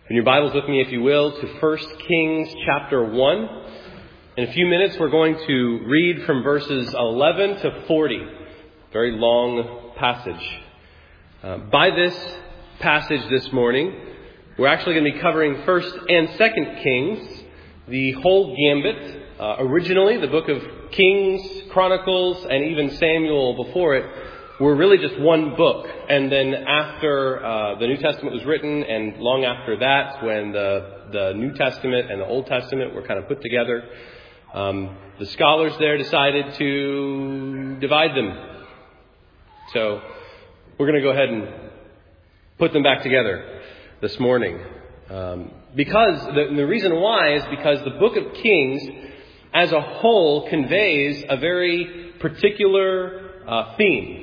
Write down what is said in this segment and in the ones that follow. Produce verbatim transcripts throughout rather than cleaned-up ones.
Open your Bibles with me, if you will, to First Kings chapter one. In a few minutes, we're going to read from verses eleven to forty. Very long passage. Uh, by this passage this morning, we're actually going to be covering First and Second Kings, the whole gambit. Uh, originally, the book of Kings, Chronicles, and even Samuel before it were really just one book. And then after uh, the New Testament was written, and long after that, when the, the New Testament and the Old Testament were kind of put together, um, the scholars there decided to divide them. So we're going to go ahead and put them back together this morning. Um, because the, the reason why is because the book of Kings as a whole conveys a very particular uh, theme.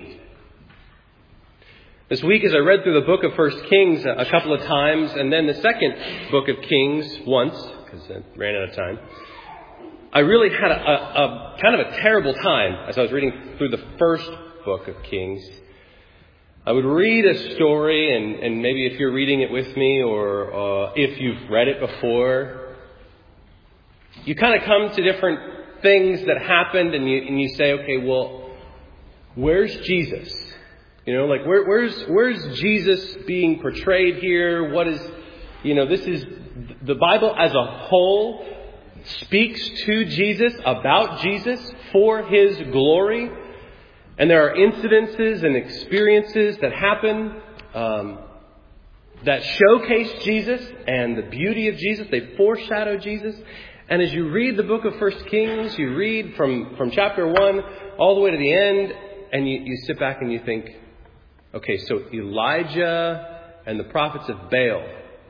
This week, as I read through the book of First Kings a couple of times, and then the second book of Kings once, because I ran out of time, I really had a, a, a kind of a terrible time as I was reading through the first book of Kings. I would read a story, and, and maybe if you're reading it with me, or uh, if you've read it before, you kind of come to different things that happened, and you and you say, okay, well, where's Jesus? You know, like where, where's where's Jesus being portrayed here? What is, you know, this is the Bible as a whole speaks to Jesus, about Jesus, for His glory. And there are incidences and experiences that happen um, that showcase Jesus and the beauty of Jesus. They foreshadow Jesus. And as you read the book of First Kings, you read from, from chapter one all the way to the end, and you, you sit back and you think, okay, so Elijah and the prophets of Baal,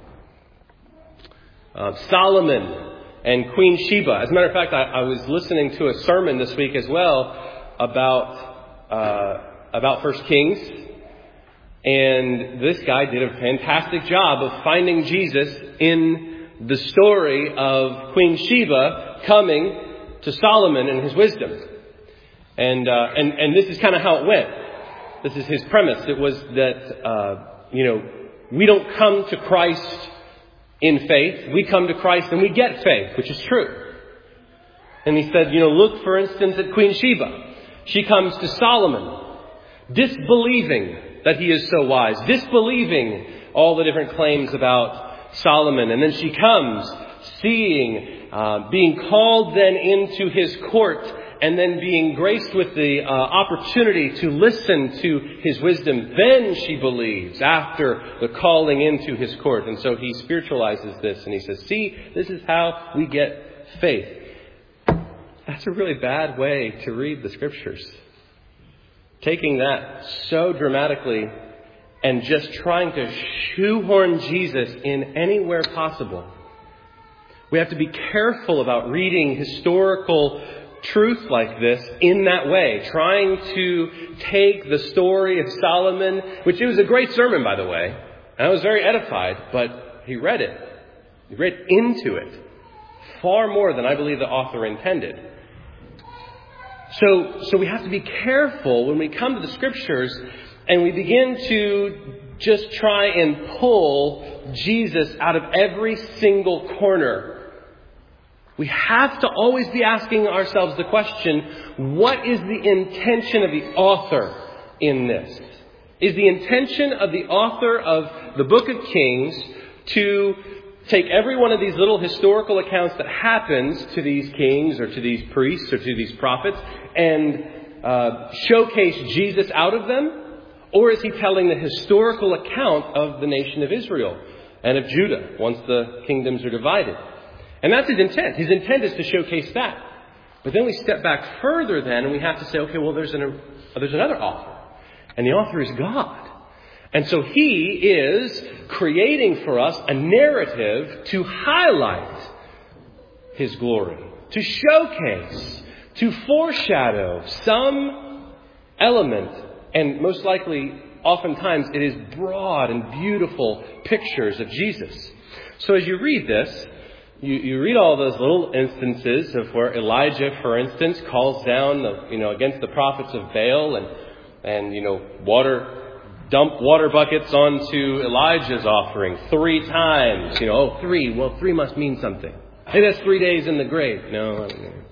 uh, Solomon and Queen Sheba. As a matter of fact, I, I was listening to a sermon this week as well about uh, about First Kings, and this guy did a fantastic job of finding Jesus in the story of Queen Sheba coming to Solomon and his wisdom. And uh, and and this is kind of how it went. This is his premise. It was that, uh, you know, we don't come to Christ in faith. We come to Christ and we get faith, which is true. And he said, you know, look, for instance, at Queen Sheba. She comes to Solomon, disbelieving that he is so wise, disbelieving all the different claims about Solomon. And then she comes seeing, uh, being called then into his court, and then being graced with the uh, opportunity to listen to his wisdom. Then she believes after the calling into his court. And so he spiritualizes this and he says, see, this is how we get faith. That's a really bad way to read the scriptures. Taking that so dramatically and just trying to shoehorn Jesus in anywhere possible. We have to be careful about reading historical truth like this in that way, trying to take the story of Solomon, which it was a great sermon, by the way, and I was very edified, but he read it. He read into it far more than I believe the author intended. So, so we have to be careful when we come to the scriptures and we begin to just try and pull Jesus out of every single corner. We have to always be asking ourselves the question, what is the intention of the author in this? Is the intention of the author of the book of Kings to take every one of these little historical accounts that happens to these kings or to these priests or to these prophets and uh, showcase Jesus out of them? Or is he telling the historical account of the nation of Israel and of Judah once the kingdoms are divided? And that's his intent. His intent is to showcase that. But then we step back further then and we have to say, okay, well, there's, an, there's another author. And the author is God. And so he is creating for us a narrative to highlight his glory, to showcase, to foreshadow some element. And most likely, oftentimes, it is broad and beautiful pictures of Jesus. So as you read this, You, you read all those little instances of where Elijah, for instance, calls down, the, you know, against the prophets of Baal, and and you know, water dump water buckets onto Elijah's offering three times. You know, oh, three. Well, three must mean something. Hey, that's three days in the grave. No.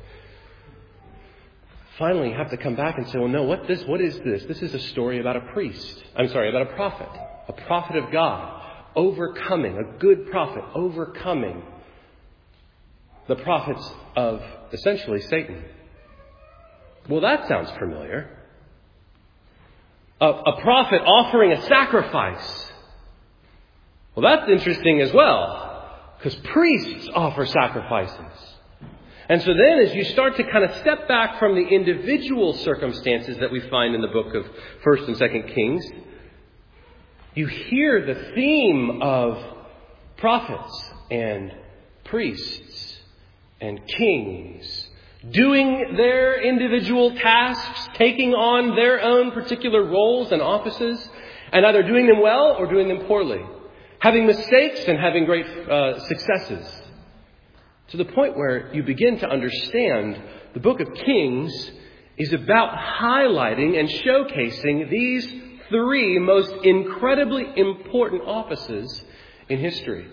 Finally, you have to come back and say, well, no, what this? What is this? This is a story about a priest. I'm sorry, about a prophet. A prophet of God. Overcoming, a good prophet, overcoming the prophets of essentially Satan. Well, that sounds familiar. A, a prophet offering a sacrifice. Well, that's interesting as well, because priests offer sacrifices. And so then as you start to kind of step back from the individual circumstances that we find in the book of First and Second Kings, you hear the theme of prophets and priests and kings doing their individual tasks, taking on their own particular roles and offices, and either doing them well or doing them poorly, having mistakes and having great uh, successes, to the point where you begin to understand the book of Kings is about highlighting and showcasing these three most incredibly important offices in history.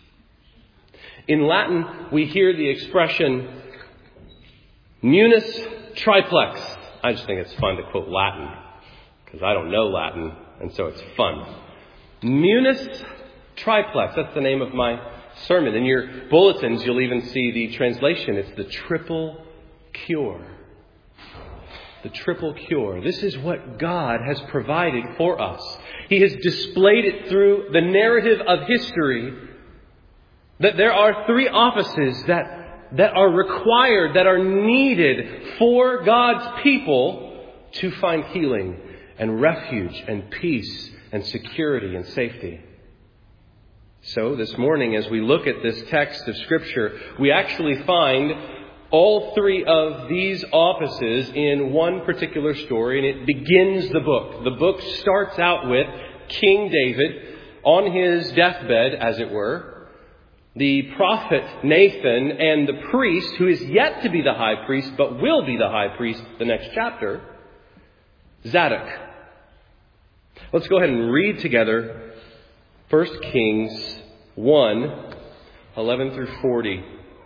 In Latin, we hear the expression munus triplex. I just think it's fun to quote Latin because I don't know Latin, and so it's fun. Munus triplex. That's the name of my sermon. In your bulletins, you'll even see the translation. It's the triple cure. The triple cure. This is what God has provided for us. He has displayed it through the narrative of history that there are three offices that, that are required, that are needed for God's people to find healing and refuge and peace and security and safety. So this morning, as we look at this text of Scripture, we actually find all three of these offices in one particular story, and it begins the book. The book starts out with King David on his deathbed, as it were, the prophet Nathan, and the priest, who is yet to be the high priest, but will be the high priest the next chapter, Zadok. Let's go ahead and read together First Kings one, eleven through forty.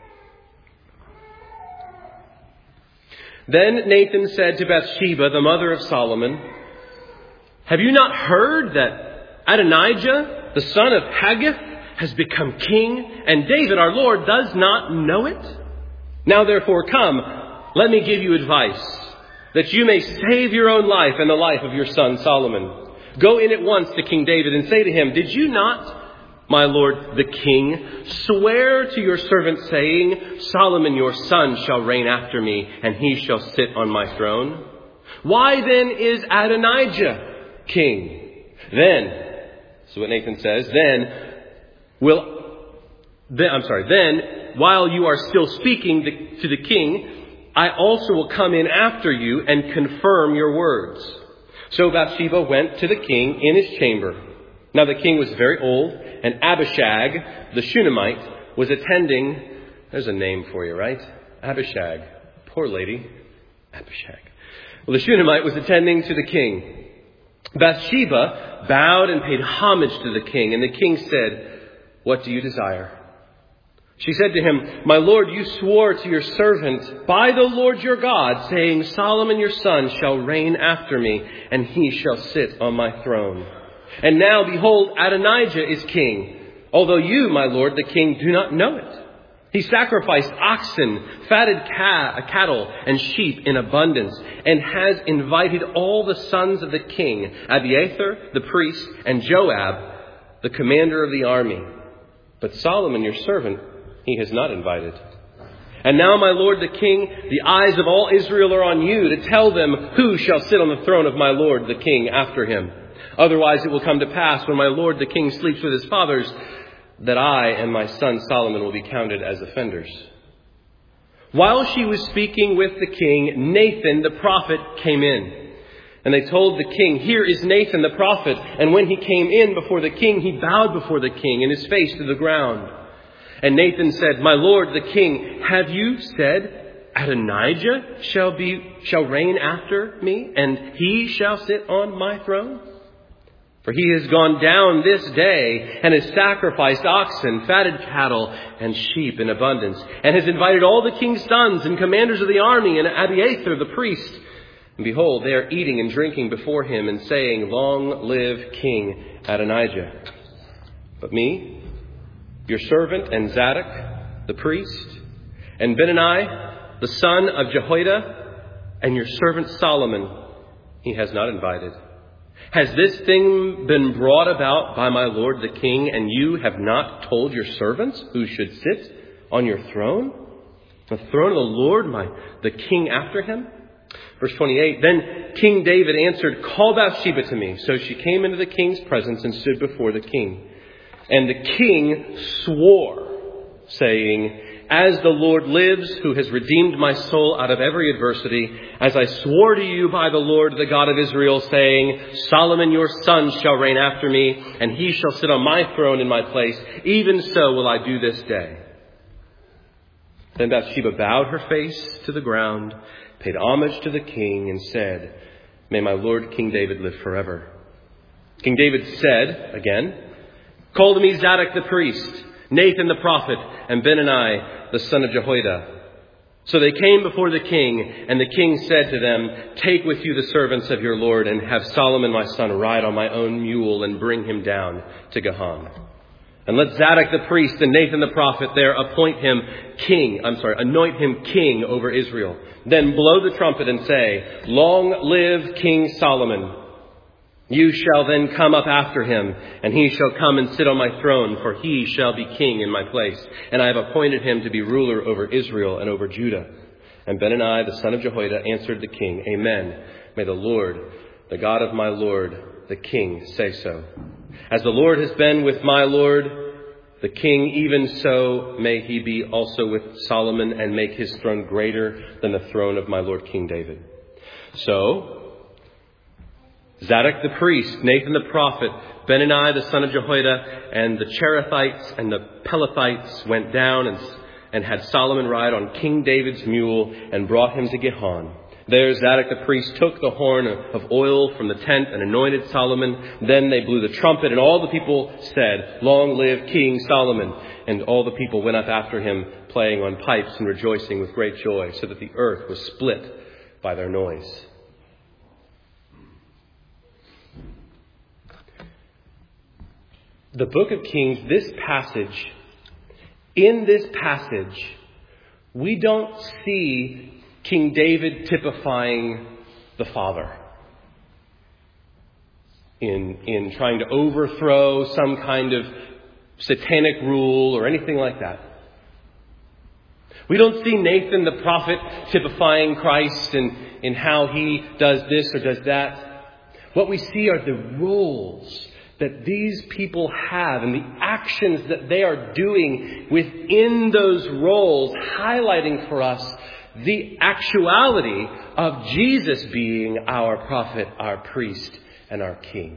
Then Nathan said to Bathsheba, the mother of Solomon, "Have you not heard that Adonijah, the son of Haggith, has become king, and David our Lord does not know it? Now therefore come, let me give you advice, that you may save your own life and the life of your son Solomon. Go in at once to King David and say to him, 'Did you not, my lord the king, swear to your servant, saying, Solomon your son shall reign after me, and he shall sit on my throne? Why then is Adonijah king? Then,'" this is what Nathan says, "then will, then, I'm sorry, then while you are still speaking to the king, I also will come in after you and confirm your words." So Bathsheba went to the king in his chamber. Now the king was very old, and Abishag, the Shunammite, was attending. There's a name for you, right? Abishag. Poor lady. Abishag. Well, the Shunammite was attending to the king. Bathsheba bowed and paid homage to the king, and the king said, "What do you desire?" She said to him, "My lord, you swore to your servant by the Lord your God, saying, Solomon your son shall reign after me, and he shall sit on my throne. And now, behold, Adonijah is king, although you, my lord, the king, do not know it. He sacrificed oxen, fatted ca- cattle, and sheep in abundance, and has invited all the sons of the king, Abiathar, the priest, and Joab, the commander of the army. But Solomon, your servant, he has not invited. And now, my lord the king, the eyes of all Israel are on you to tell them who shall sit on the throne of my lord the king after him. Otherwise it will come to pass when my lord the king sleeps with his fathers that I and my son Solomon will be counted as offenders." While she was speaking with the king, Nathan the prophet came in. And they told the king, "Here is Nathan the prophet." And when he came in before the king, he bowed before the king and his face to the ground. And Nathan said, "My lord the king, have you said, Adonijah shall be shall reign after me, and he shall sit on my throne?" For he has gone down this day and has sacrificed oxen, fatted cattle, and sheep in abundance, and has invited all the king's sons and commanders of the army and Abiathar the priest. And behold, they are eating and drinking before him and saying, Long live King Adonijah. But me, your servant, and Zadok the priest, and Benani the son of Jehoiada, and your servant Solomon, he has not invited. Has this thing been brought about by my lord the king, and you have not told your servants who should sit on your throne? The throne of the Lord, my the king after him? Verse twenty-eight, Then King David answered, Call Bathsheba to me. So she came into the king's presence and stood before the king. And the king swore, saying, As the Lord lives, who has redeemed my soul out of every adversity, as I swore to you by the Lord, the God of Israel, saying, Solomon your son shall reign after me, and he shall sit on my throne in my place, even so will I do this day. Then Bathsheba bowed her face to the ground, paid homage to the king, and said, May my lord King David live forever. King David said, again, Call to me Zadok the priest, Nathan the prophet, and Benani the son of Jehoiada. So they came before the king, and the king said to them, Take with you the servants of your lord, and have Solomon my son ride on my own mule, and bring him down to Gihon. And let Zadok the priest and Nathan the prophet there appoint him king, I'm sorry, anoint him king over Israel. Then blow the trumpet and say, Long live King Solomon. You shall then come up after him, and he shall come and sit on my throne, for he shall be king in my place. And I have appointed him to be ruler over Israel and over Judah. And Benani, the son of Jehoiada, answered the king, Amen. May the Lord, the God of my Lord, the king, say so. As the Lord has been with my Lord, the king, even so may he be also with Solomon, and make his throne greater than the throne of my Lord King David. So Zadok the priest, Nathan the prophet, Benani the son of Jehoiada, and the Cherethites and the Pelethites went down and, and had Solomon ride on King David's mule and brought him to Gihon. There Zadok the priest took the horn of oil from the tent and anointed Solomon. Then they blew the trumpet, and all the people said, Long live King Solomon. And all the people went up after him, playing on pipes and rejoicing with great joy, so that the earth was split by their noise. The book of Kings, this passage, in this passage, we don't see King David typifying the father in, in trying to overthrow some kind of satanic rule or anything like that. We don't see Nathan the prophet typifying Christ in, in how he does this or does that. What we see are the roles that these people have and the actions that they are doing within those roles, highlighting for us the actuality of Jesus being our prophet, our priest, and our king.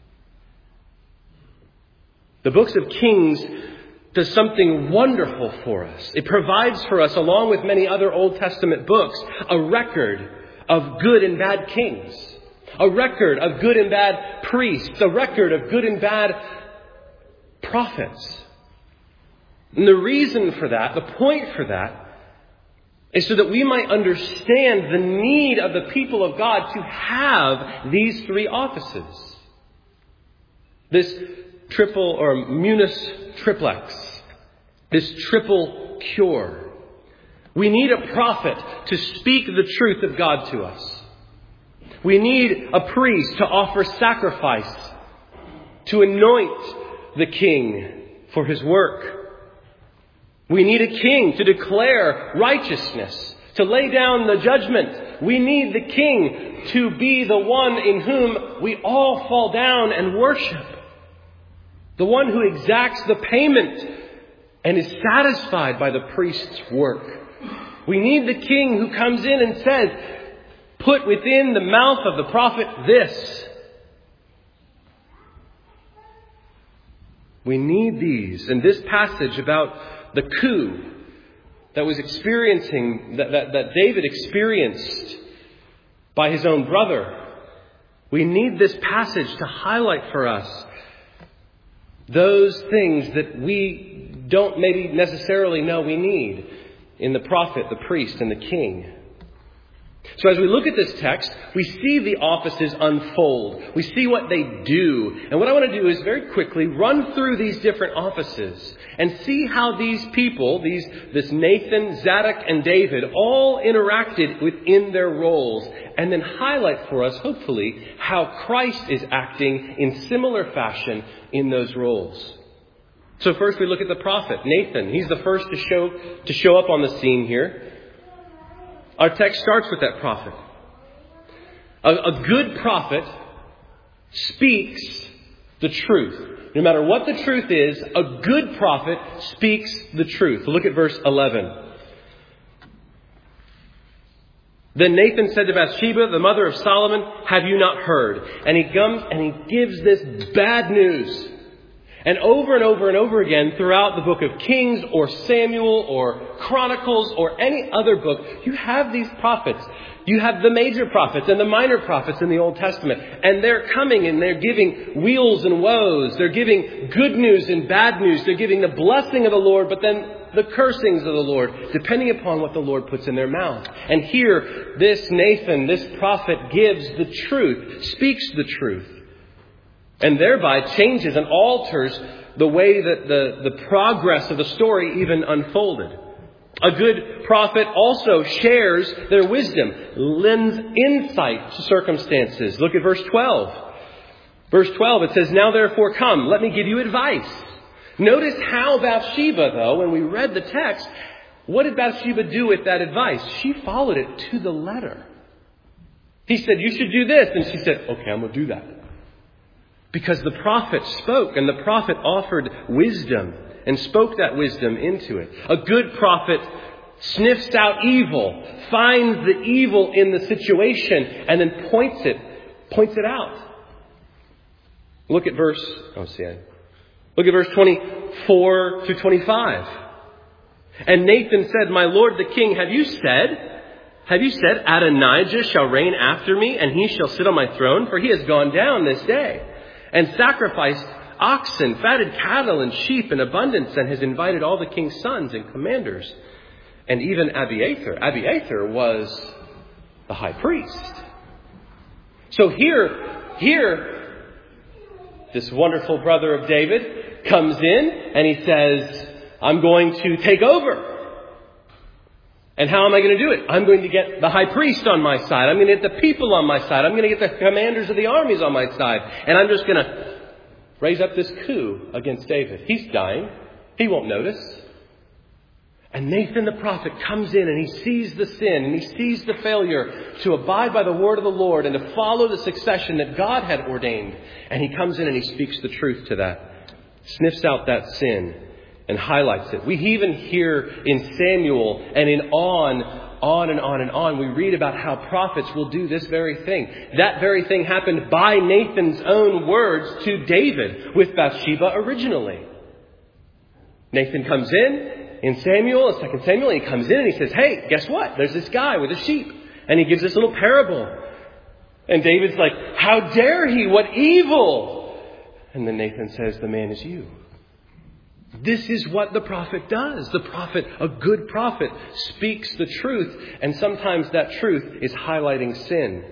The books of Kings does something wonderful for us. It provides for us, along with many other Old Testament books, a record of good and bad kings. A record of good and bad priests. A record of good and bad prophets. And the reason for that, the point for that, is so that we might understand the need of the people of God to have these three offices. This triple or munus triplex. This triple cure. We need a prophet to speak the truth of God to us. We need a priest to offer sacrifice, to anoint the king for his work. We need a king to declare righteousness, to lay down the judgment. We need the king to be the one in whom we all fall down and worship. The one who exacts the payment and is satisfied by the priest's work. We need the king who comes in and says, put within the mouth of the prophet this. We need these. And this passage about the coup that was experiencing, that, that, that David experienced by his own brother, We need this passage to highlight for us those things that we don't maybe necessarily know we need in the prophet, the priest, and the king. So as we look at this text, we see the offices unfold. We see what they do. And what I want to do is very quickly run through these different offices and see how these people, these this Nathan, Zadok, and David, all interacted within their roles. And then highlight for us, hopefully, how Christ is acting in similar fashion in those roles. So first we look at the prophet, Nathan. He's the first to show to show up on the scene here. Our text starts with that prophet. A, a good prophet speaks the truth. No matter what the truth is, a good prophet speaks the truth. Look at verse eleven. Then Nathan said to Bathsheba, the mother of Solomon, have you not heard? And he comes and he gives this bad news. And over and over and over again throughout the book of Kings or Samuel or Chronicles or any other book, you have these prophets. You have the major prophets and the minor prophets in the Old Testament. And they're coming and they're giving weals and woes. They're giving good news and bad news. They're giving the blessing of the Lord, but then the cursings of the Lord, depending upon what the Lord puts in their mouth. And here, this Nathan, this prophet, gives the truth, speaks the truth. And thereby changes and alters the way that the, the progress of the story even unfolded. A good prophet also shares their wisdom, lends insight to circumstances. Look at verse twelve. Verse twelve, it says, now therefore come, let me give you advice. Notice how Bathsheba, though, when we read the text, what did Bathsheba do with that advice? She followed it to the letter. He said, you should do this. And she said, okay, I'm going to do that. Because the prophet spoke and the prophet offered wisdom and spoke that wisdom into it. A good prophet sniffs out evil, finds the evil in the situation, and then points it, points it out. Look at verse, oh, see, I, look at verse twenty-four to twenty-five. And Nathan said, my lord the king, have you said, have you said, Adonijah shall reign after me, and he shall sit on my throne? For he has gone down this day and sacrificed oxen, fatted cattle, and sheep in abundance, and has invited all the king's sons and commanders, and even Abiathar. Abiathar was the high priest. So here, here, this wonderful brother of David comes in and he says, I'm going to take over. And how am I going to do it? I'm going to get the high priest on my side. I'm going to get the people on my side. I'm going to get the commanders of the armies on my side. And I'm just going to raise up this coup against David. He's dying. He won't notice. And Nathan the prophet comes in and he sees the sin and he sees the failure to abide by the word of the Lord and to follow the succession that God had ordained. And he comes in and he speaks the truth to that, sniffs out that sin, and highlights it. We even hear in Samuel and in on, on and on and on, we read about how prophets will do this very thing. That very thing happened by Nathan's own words to David with Bathsheba originally. Nathan comes in, in Samuel, in Second Samuel, and he comes in and he says, hey, guess what? There's this guy with a sheep. And he gives this little parable. And David's like, how dare he? What evil? And then Nathan says, the man is you. This is what the prophet does. The prophet, a good prophet, speaks the truth. And sometimes that truth is highlighting sin.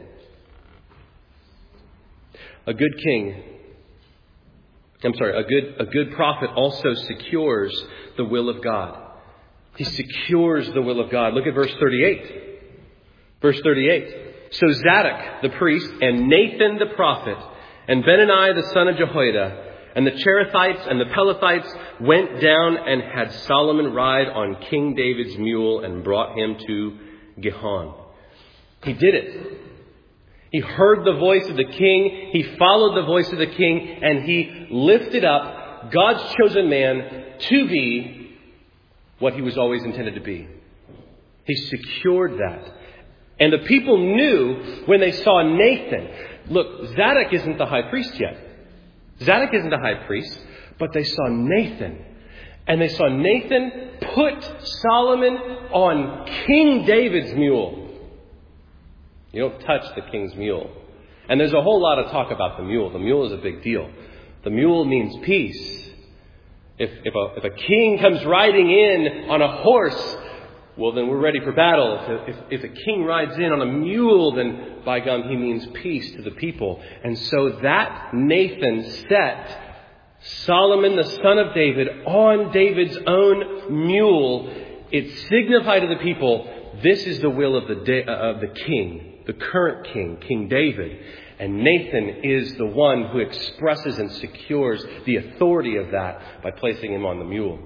A good king, I'm sorry, a good, a good prophet also secures the will of God. He secures the will of God. Look at verse thirty-eight. Verse thirty-eight. So Zadok the priest and Nathan the prophet and Benani the son of Jehoiada and the Cherethites and the Pelethites went down and had Solomon ride on King David's mule and brought him to Gihon. He did it. He heard the voice of the king. He followed the voice of the king. And he lifted up God's chosen man to be what he was always intended to be. He secured that. And the people knew when they saw Nathan. Look, Zadok isn't the high priest yet. Zadok isn't the high priest, but they saw Nathan. And they saw Nathan put Solomon on King David's mule. You don't touch the king's mule. And there's a whole lot of talk about the mule. The mule is a big deal. The mule means peace. If, if, a, if a king comes riding in on a horse, well, then we're ready for battle. If, if, if a king rides in on a mule, then by gum, he means peace to the people. And so that Nathan set Solomon, the son of David, on David's own mule. It signified to the people, this is the will of the, da- uh, of the king, the current king, King David. And Nathan is the one who expresses and secures the authority of that by placing him on the mule.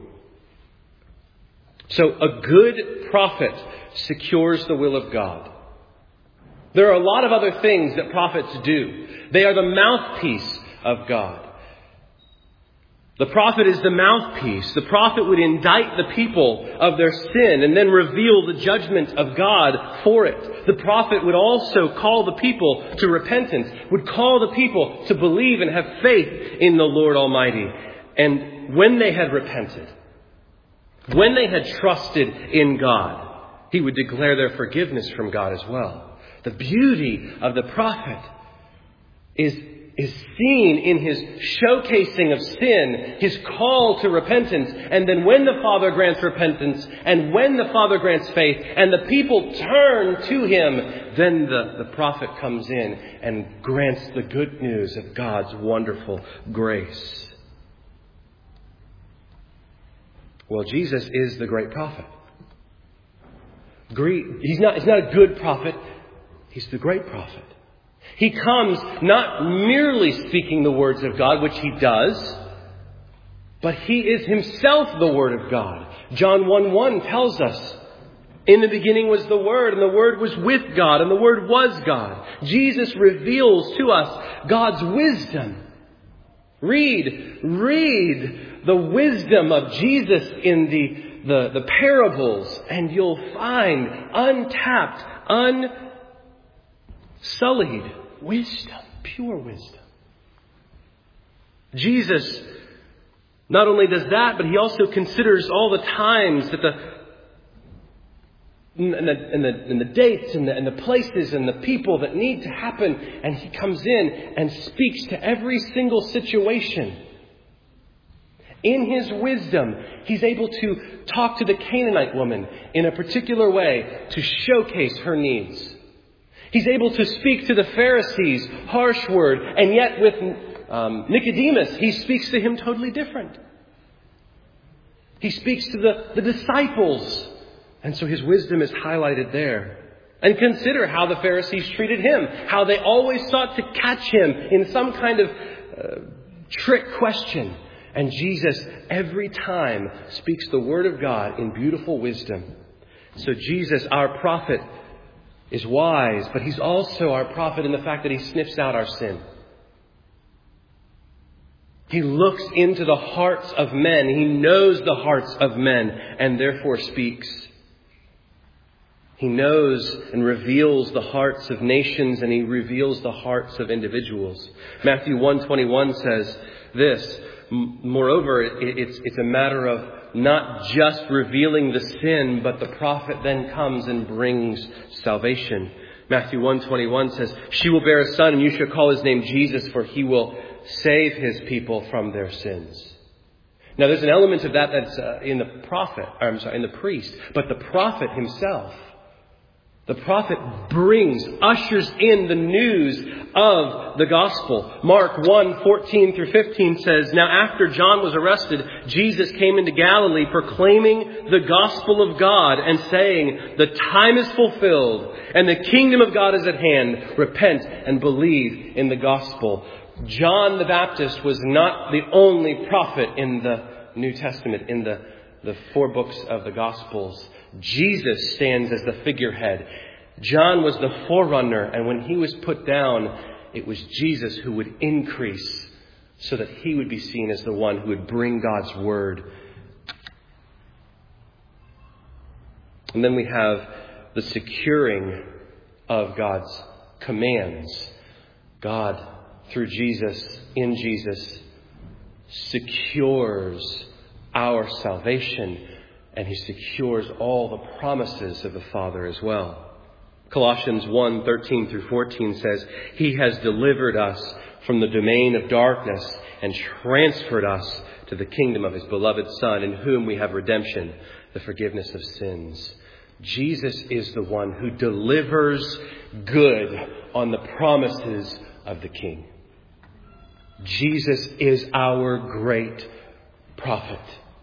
So a good prophet secures the will of God. There are a lot of other things that prophets do. They are the mouthpiece of God. The prophet is the mouthpiece. The prophet would indict the people of their sin and then reveal the judgment of God for it. The prophet would also call the people to repentance, would call the people to believe and have faith in the Lord Almighty. And when they had repented, when they had trusted in God, he would declare their forgiveness from God as well. The beauty of the prophet is is seen in his showcasing of sin, his call to repentance. And then when the Father grants repentance, and when the Father grants faith, and the people turn to him, then the, the prophet comes in and grants the good news of God's wonderful grace. Well, Jesus is the great prophet. He's not, he's not a good prophet. He's the great prophet. He comes not merely speaking the words of God, which he does, but he is himself the Word of God. John one one tells us, in the beginning was the Word, and the Word was with God, and the Word was God. Jesus reveals to us God's wisdom. Read, read the wisdom of Jesus in the, the, the parables, and you'll find untapped, unsullied wisdom, pure wisdom. Jesus not only does that, but he also considers all the times that the and the, and the, and the dates and the, and the places and the people that need to happen. And he comes in and speaks to every single situation. In his wisdom, he's able to talk to the Canaanite woman in a particular way to showcase her needs. He's able to speak to the Pharisees, harsh word, and yet with um, Nicodemus, he speaks to him totally different. He speaks to the, the disciples, and so his wisdom is highlighted there. And consider how the Pharisees treated him, how they always sought to catch him in some kind of uh, trick question. And Jesus, every time, speaks the Word of God in beautiful wisdom. So Jesus, our prophet, is wise, but he's also our prophet in the fact that he sniffs out our sin. He looks into the hearts of men. He knows the hearts of men and therefore speaks. He knows and reveals the hearts of nations, and he reveals the hearts of individuals. Matthew one twenty-one says this, moreover, it's, it's a matter of not just revealing the sin, but the prophet then comes and brings salvation. Matthew one twenty-one says, she will bear a son, and you shall call his name Jesus, for he will save his people from their sins. Now, there's an element of that that's uh, in the prophet, or I'm sorry, in the priest, but the prophet himself, the prophet brings, ushers in the news of the gospel. Mark one fourteen through fifteen says, now after John was arrested, Jesus came into Galilee proclaiming the gospel of God and saying, the time is fulfilled and the kingdom of God is at hand. Repent and believe in the gospel. John the Baptist was not the only prophet in the New Testament, in the, the four books of the Gospels. Jesus stands as the figurehead. John was the forerunner, and when he was put down, it was Jesus who would increase so that he would be seen as the one who would bring God's word. And then we have the securing of God's commands. God, through Jesus, in Jesus, secures our salvation, and he secures all the promises of the Father as well. Colossians one, thirteen through fourteen says, He has delivered us from the domain of darkness and transferred us to the kingdom of His beloved Son, in whom we have redemption, the forgiveness of sins. Jesus is the one who delivers good on the promises of the King. Jesus is our great prophet.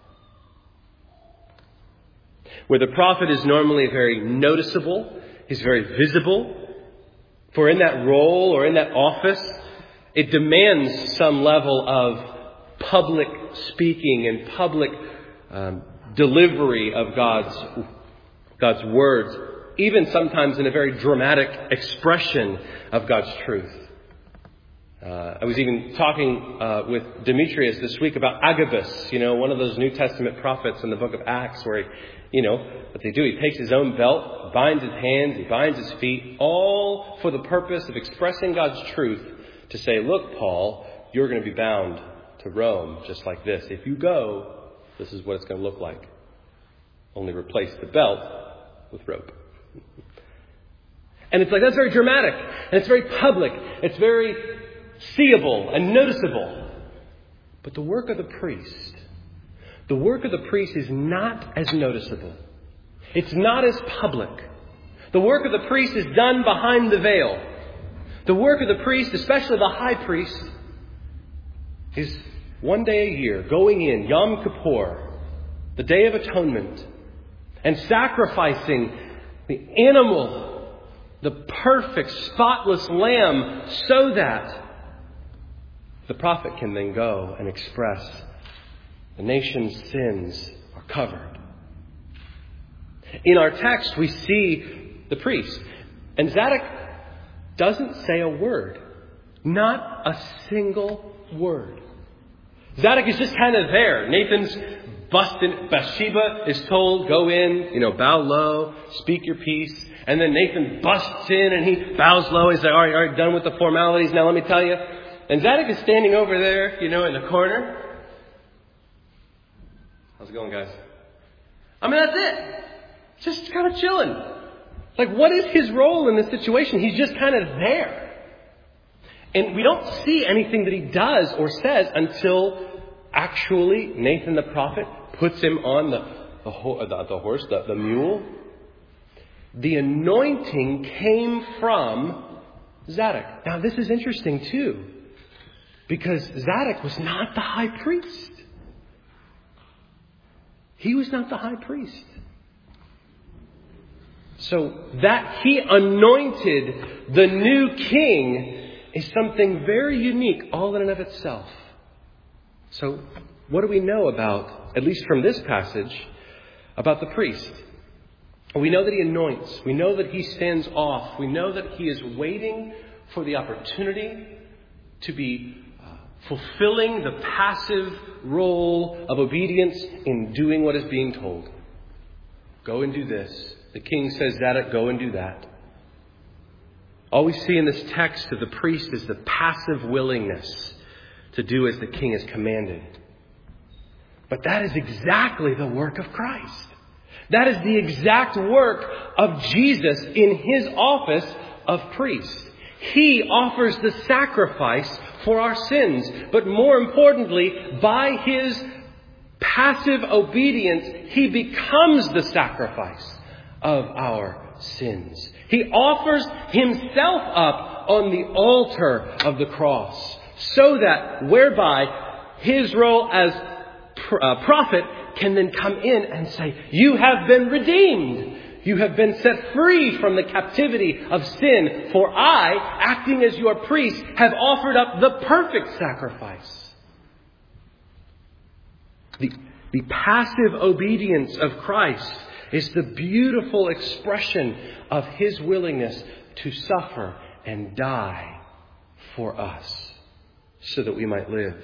Where the prophet is normally very noticeable, he's very visible. For in that role or in that office, it demands some level of public speaking and public um, delivery of God's God's words, even sometimes in a very dramatic expression of God's truth. Uh, I was even talking uh, with Demetrius this week about Agabus, you know, one of those New Testament prophets in the book of Acts, where he, you know, what they do, he takes his own belt, binds his hands, he binds his feet, all for the purpose of expressing God's truth to say, look, Paul, you're going to be bound to Rome just like this. If you go, this is what it's going to look like. Only replace the belt with rope. And it's like, that's very dramatic. And it's very public. It's very seeable and noticeable. But the work of the priest, the work of the priest is not as noticeable. It's not as public. The work of the priest is done behind the veil. The work of the priest, especially the high priest, is one day a year going in, Yom Kippur, the Day of Atonement, and sacrificing the animal, the perfect, spotless lamb, so that the prophet can then go and express the nation's sins are covered. In our text, we see the priest. And Zadok doesn't say a word. Not a single word. Zadok is just kind of there. Nathan's busting. Bathsheba is told, go in, you know, bow low, speak your piece. And then Nathan busts in and he bows low. He's like, all right, all right, done with the formalities. Now let me tell you. And Zadok is standing over there, you know, in the corner. How's it going, guys? I mean, that's it. Just kind of chilling. Like, what is his role in this situation? He's just kind of there. And we don't see anything that he does or says until actually Nathan the prophet puts him on the, the, ho- the, the horse, the, the mule. The anointing came from Zadok. Now, this is interesting, too, because Zadok was not the high priest. He was not the high priest. So that he anointed the new king is something very unique all in and of itself. So what do we know about, at least from this passage, about the priest? We know that he anoints. We know that he stands off. We know that he is waiting for the opportunity to be uh, fulfilling the passive role of obedience in doing what is being told. Go and do this. The king says, Zadok, go and do that. All we see in this text of the priest is the passive willingness to do as the king has commanded. But that is exactly the work of Christ. That is the exact work of Jesus in his office of priest. He offers the sacrifice for our sins. But more importantly, by his passive obedience, he becomes the sacrifice of our sins. He offers himself up on the altar of the cross, so that whereby his role as uh, prophet can then come in and say, you have been redeemed. You have been set free from the captivity of sin. For I, acting as your priest, have offered up the perfect sacrifice. The, the passive obedience of Christ is the beautiful expression of his willingness to suffer and die for us so that we might live.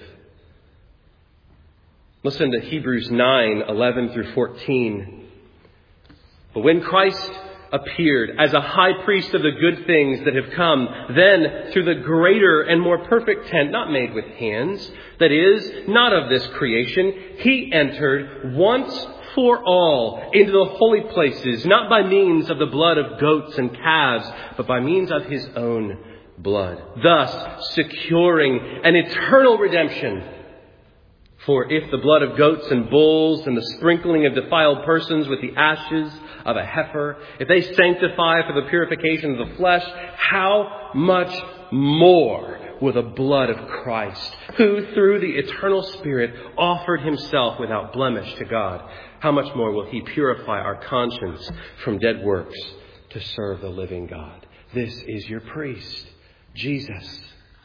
Listen to Hebrews nine, eleven through fourteen. But when Christ appeared as a high priest of the good things that have come, then through the greater and more perfect tent, not made with hands, that is, not of this creation, he entered once for all into the holy places, not by means of the blood of goats and calves, but by means of his own blood, thus securing an eternal redemption. For if the blood of goats and bulls and the sprinkling of defiled persons with the ashes of a heifer, if they sanctify for the purification of the flesh, how much more will the blood of Christ, who through the eternal Spirit offered himself without blemish to God, how much more will he purify our conscience from dead works to serve the living God? This is your priest, Jesus.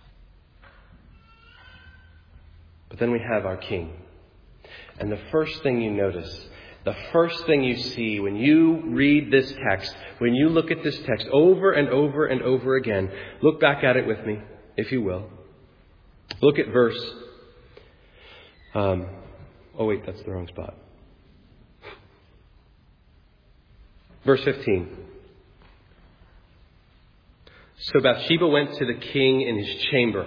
But then we have our King. And the first thing you notice, the first thing you see when you read this text, when you look at this text over and over and over again, look back at it with me, if you will. Look at verse... Um, oh wait, that's the wrong spot. Verse fifteen. So Bathsheba went to the king in his chamber.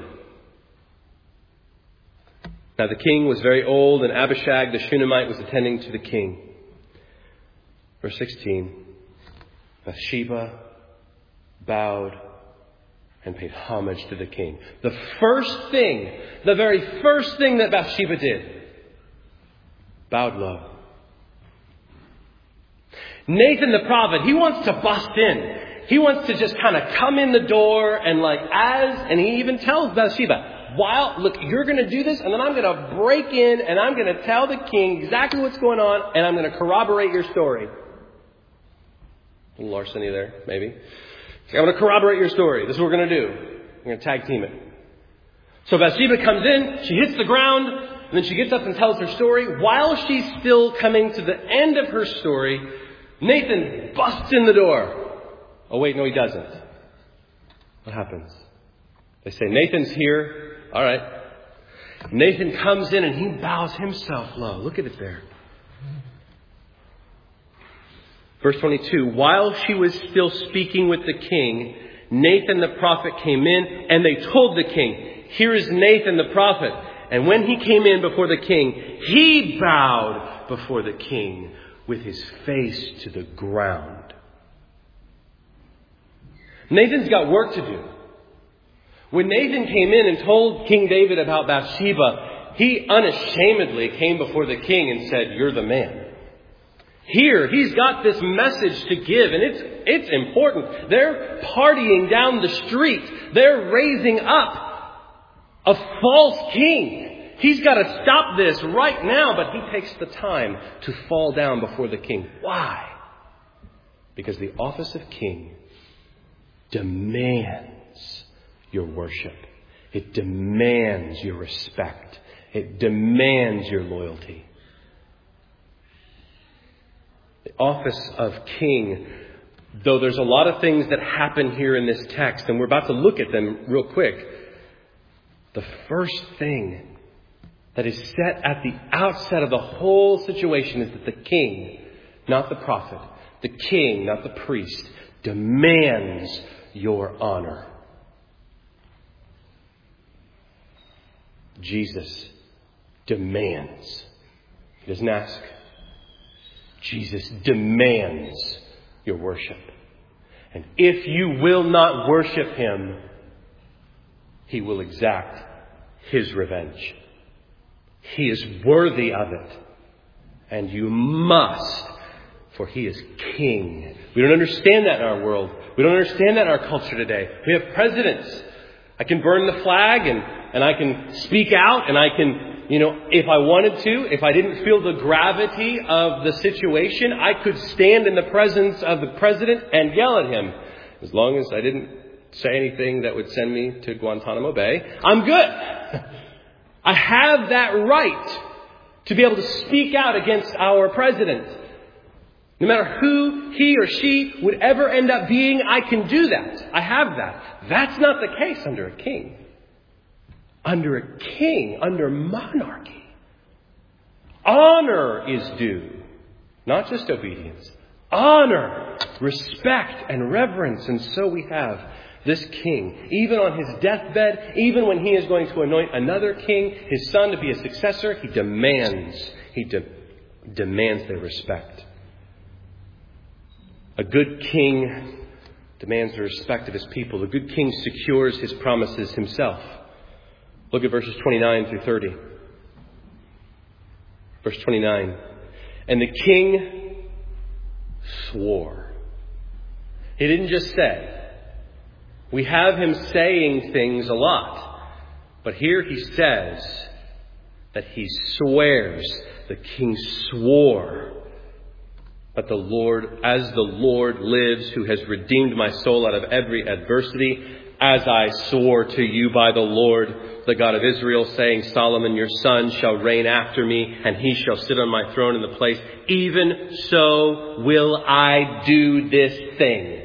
Now the king was very old, and Abishag the Shunammite was attending to the king. Verse sixteen. Bathsheba bowed and paid homage to the king. The first thing, the very first thing that Bathsheba did, bowed low. Nathan the prophet, he wants to bust in. He wants to just kind of come in the door and like as, and he even tells Bathsheba, while, look, you're going to do this, and then I'm going to break in, and I'm going to tell the king exactly what's going on, and I'm going to corroborate your story. A little larceny there, maybe. So I'm going to corroborate your story. This is what we're going to do. We're going to tag team it. So Bathsheba comes in, she hits the ground, and then she gets up and tells her story. While she's still coming to the end of her story, Nathan busts in the door. Oh, wait, no, he doesn't. What happens? They say, Nathan's here. All right. Nathan comes in and he bows himself low. Look at it there. Verse twenty-two. While she was still speaking with the king, Nathan the prophet came in, and they told the king, here is Nathan the prophet. And when he came in before the king, he bowed before the king with his face to the ground. Nathan's got work to do. When Nathan came in and told King David about Bathsheba, he unashamedly came before the king and said, you're the man. Here, he's got this message to give, and it's it's important. They're partying down the street. They're raising up a false king. He's got to stop this right now, but he takes the time to fall down before the king. Why? Because the office of king demands your worship. It demands your respect. It demands your loyalty. The office of king, though there's a lot of things that happen here in this text, and we're about to look at them real quick. The first thing that is set at the outset of the whole situation is that the king, not the prophet, the king, not the priest, demands your honor. Jesus demands. He doesn't ask. Jesus demands your worship. And if you will not worship him, he will exact his revenge. He is worthy of it. And you must, for he is king. We don't understand that in our world. We don't understand that in our culture today. We have presidents. I can burn the flag and, and I can speak out and I can, you know, if I wanted to, if I didn't feel the gravity of the situation, I could stand in the presence of the president and yell at him. As long as I didn't say anything that would send me to Guantanamo Bay, I'm good. I have that right to be able to speak out against our president. No matter who he or she would ever end up being, I can do that. I have that. That's not the case under a king. Under a king, under monarchy, honor is due. Not just obedience. honor, respect, and reverence. And so we have this king, even on his deathbed, even when he is going to anoint another king, his son, to be a successor, he demands, he de- demands their respect. A good king demands the respect of his people. The good king secures his promises himself. Look at verses twenty-nine through thirty. Verse twenty-nine. And the king swore. He didn't just say. We have him saying things a lot. But here he says that he swears. The king swore. But the Lord, as the Lord lives, who has redeemed my soul out of every adversity, as I swore to you by the Lord, the God of Israel, saying, Solomon your son shall reign after me, and he shall sit on my throne in the place. Even so will I do this thing.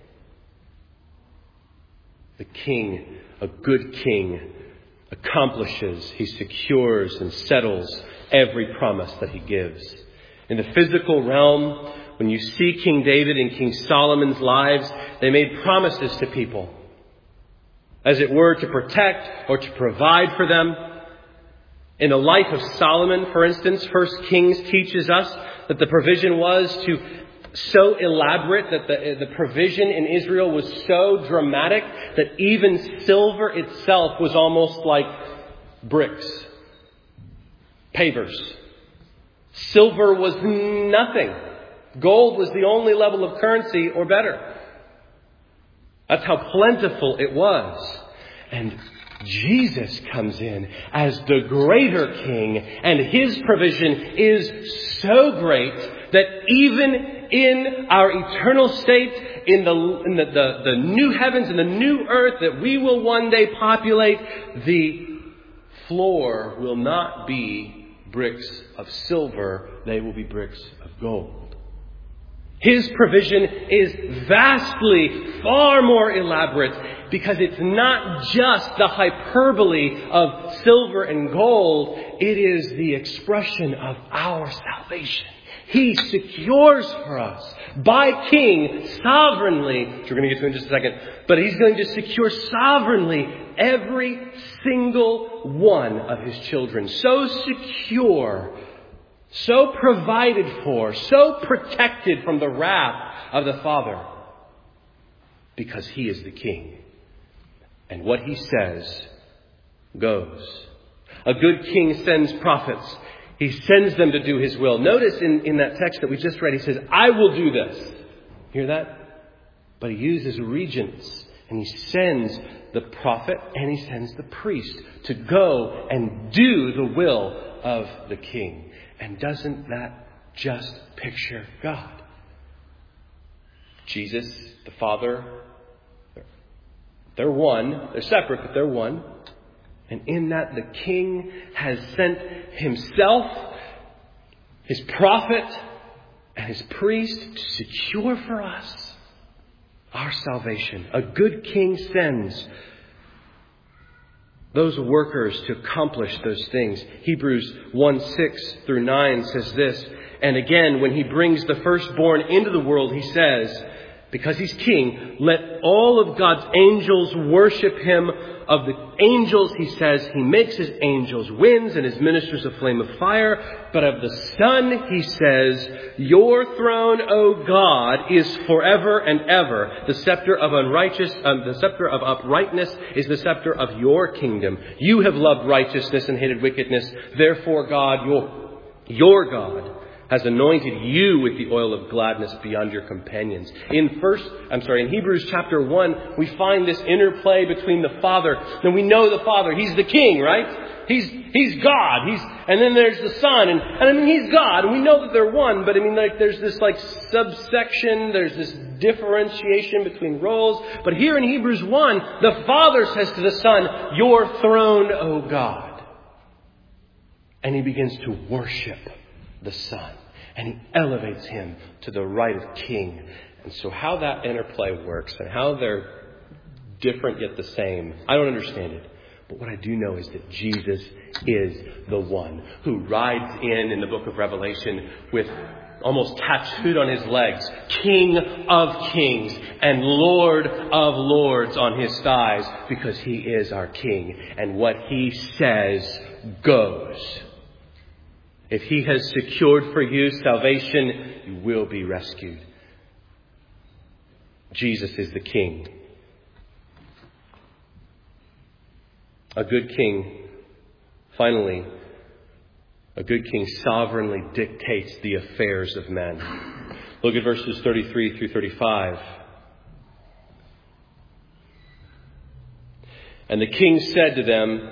The king, a good king, accomplishes, he secures and settles every promise that he gives. In the physical realm, when you see King David and King Solomon's lives, they made promises to people, as it were, to protect or to provide for them. In the life of Solomon, for instance, First Kings teaches us that the provision was to so elaborate, that the, the provision in Israel was so dramatic that even silver itself was almost like bricks, pavers. Silver was nothing. Gold was the only level of currency or better. That's how plentiful it was. And Jesus comes in as the greater king, and his provision is so great that even in our eternal state, in the in the, the, the new heavens and the new earth that we will one day populate, the floor will not be bricks of silver, they will be bricks of gold. His provision is vastly far more elaborate because it's not just the hyperbole of silver and gold. It is the expression of our salvation. He secures for us by King sovereignly, which we're going to get to in just a second, but he's going to secure sovereignly every single one of his children. So secure, so provided for, so protected from the wrath of the Father, because he is the King. And what he says goes. A good king sends prophets. He sends them to do his will. Notice in, in that text that we just read, he says, I will do this. Hear that? But he uses regents, and he sends the prophet and he sends the priest to go and do the will of the king. And doesn't that just picture God? Jesus, the Father, they're one. They're separate, but they're one. And in that, the king has sent himself, his prophet, and his priest to secure for us our salvation. A good king sends those workers to accomplish those things. Hebrews one, six through nine says this. And again, when he brings the firstborn into the world, he says, because he's king, let all of God's angels worship him. Of the angels, he says, he makes his angels winds and his ministers a flame of fire. But of the Son, he says, your throne, O God, is forever and ever. The scepter of unrighteous, um, the scepter of uprightness is the scepter of your kingdom. You have loved righteousness and hated wickedness. Therefore, God, your, your God, has anointed you with the oil of gladness beyond your companions. In first, I'm sorry, in Hebrews chapter one, we find this interplay between the Father. And we know the Father, he's the King, right? He's, he's God. He's, and then there's the Son. And, and I mean, he's God. And we know that they're one. But I mean, like, there's this like subsection. There's this differentiation between roles. But here in Hebrews one, the Father says to the Son, your throne, O God. And he begins to worship the Son. And he elevates him to the right of king. And so how that interplay works and how they're different yet the same, I don't understand it. But what I do know is that Jesus is the one who rides in in the book of Revelation with almost tattooed on his legs, King of Kings and Lord of Lords on his thighs, because he is our King. And what he says goes. If he has secured for you salvation, you will be rescued. Jesus is the King. A good king, finally, a good king sovereignly dictates the affairs of men. Look at verses thirty-three through thirty-five. And the king said to them,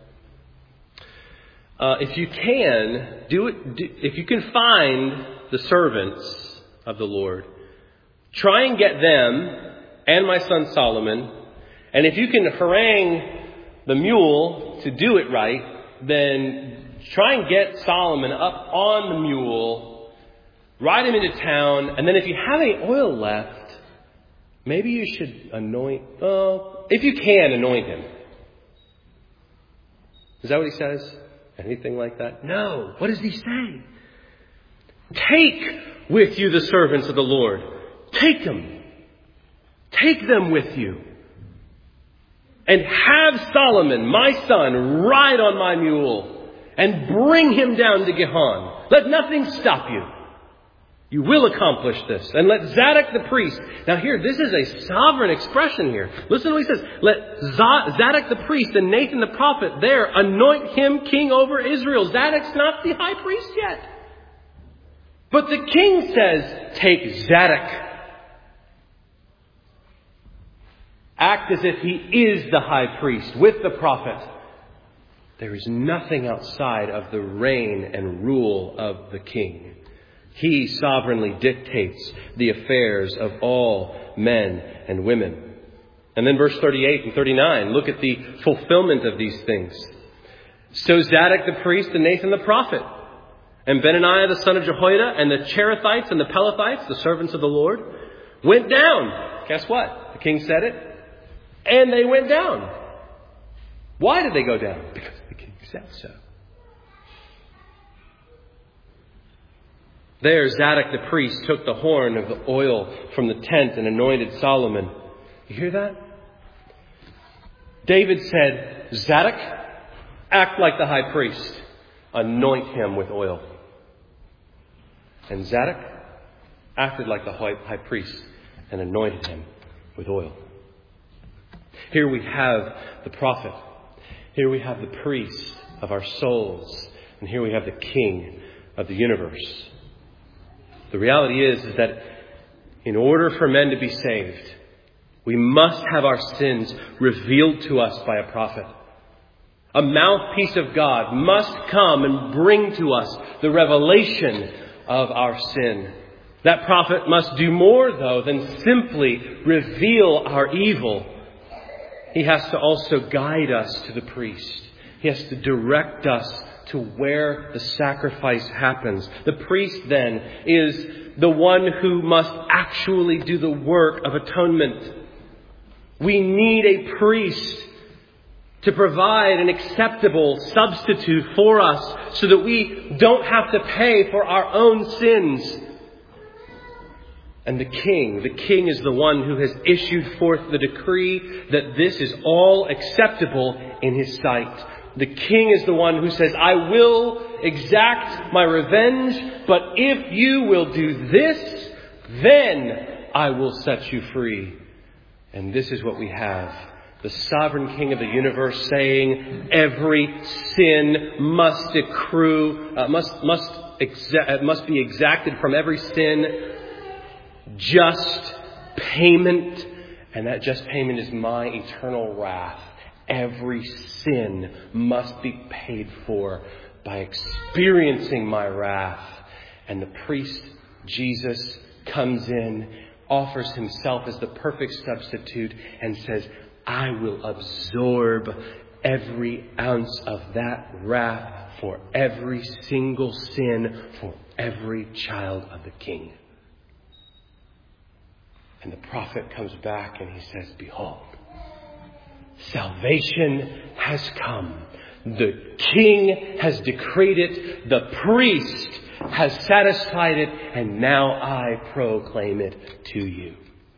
uh, if you can, do it, do, if you can find the servants of the Lord, try and get them and my son Solomon. And if you can harangue the mule to do it right, then try and get Solomon up on the mule, ride him into town, and then if you have any oil left, maybe you should anoint, oh, if you can, anoint him. Is that what he says? Anything like that? No. What does he say? Take with you the servants of the Lord. Take them. Take them with you. And have Solomon, my son, ride on my mule and bring him down to Gihon. Let nothing stop you. You will accomplish this. And let Zadok the priest. Now here, this is a sovereign expression here. Listen to what he says. Let Zadok the priest and Nathan the prophet there anoint him king over Israel. Zadok's not the high priest yet. But the king says, take Zadok. Act as if he is the high priest with the prophet. There is nothing outside of the reign and rule of the king. He sovereignly dictates the affairs of all men and women. And then verse thirty-eight and thirty-nine, look at the fulfillment of these things. So Zadok the priest and Nathan the prophet, and Benaniah the son of Jehoiada, and the Cherethites and the Pelethites, the servants of the Lord, went down. Guess what? The king said it. And they went down. Why did they go down? Because the king said so. There, Zadok the priest took the horn of the oil from the tent and anointed Solomon. You hear that? David said, Zadok, act like the high priest. Anoint him with oil. And Zadok acted like the high priest and anointed him with oil. Here we have the prophet. Here we have the priest of our souls. And here we have the king of the universe. The reality is, is that in order for men to be saved, we must have our sins revealed to us by a prophet. A mouthpiece of God must come and bring to us the revelation of our sin. That prophet must do more, though, than simply reveal our evil. He has to also guide us to the priest. He has to direct us to where the sacrifice happens. The priest, then, is the one who must actually do the work of atonement. We need a priest to provide an acceptable substitute for us so that we don't have to pay for our own sins. And the king, the king is the one who has issued forth the decree that this is all acceptable in his sight. The king is the one who says, I will exact my revenge, but if you will do this, then I will set you free. And this is what we have. The sovereign king of the universe saying every sin must accrue, uh, must, must, exa- must be exacted from every sin. Just payment, and that just payment is my eternal wrath. Every sin must be paid for by experiencing my wrath. And the priest, Jesus, comes in, offers himself as the perfect substitute, and says, I will absorb every ounce of that wrath for every single sin, for every child of the King. And the prophet comes back and he says, behold, Salvation has come. The King has decreed it. The priest has satisfied it. And now I proclaim it to you.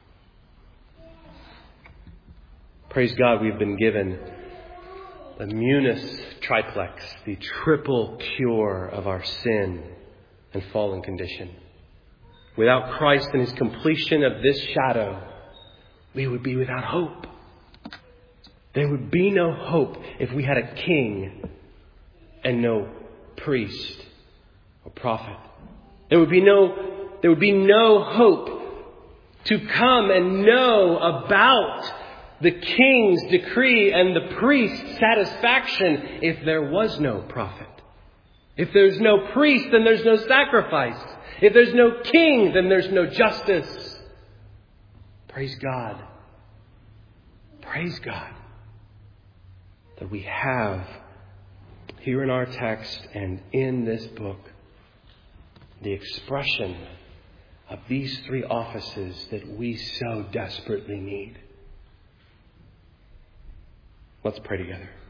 Praise God, we've been given the munus triplex, the triple cure of our sin and fallen condition. Without Christ and His completion of this shadow, we would be without hope. There would be no hope if we had a king and no priest or prophet. There would be no, there would be no hope to come and know about the king's decree and the priest's satisfaction if there was no prophet. If there's no priest, then there's no sacrifice. If there's no king, then there's no justice. Praise God. Praise God that we have here in our text and in this book the expression of these three offices that we so desperately need. Let's pray together.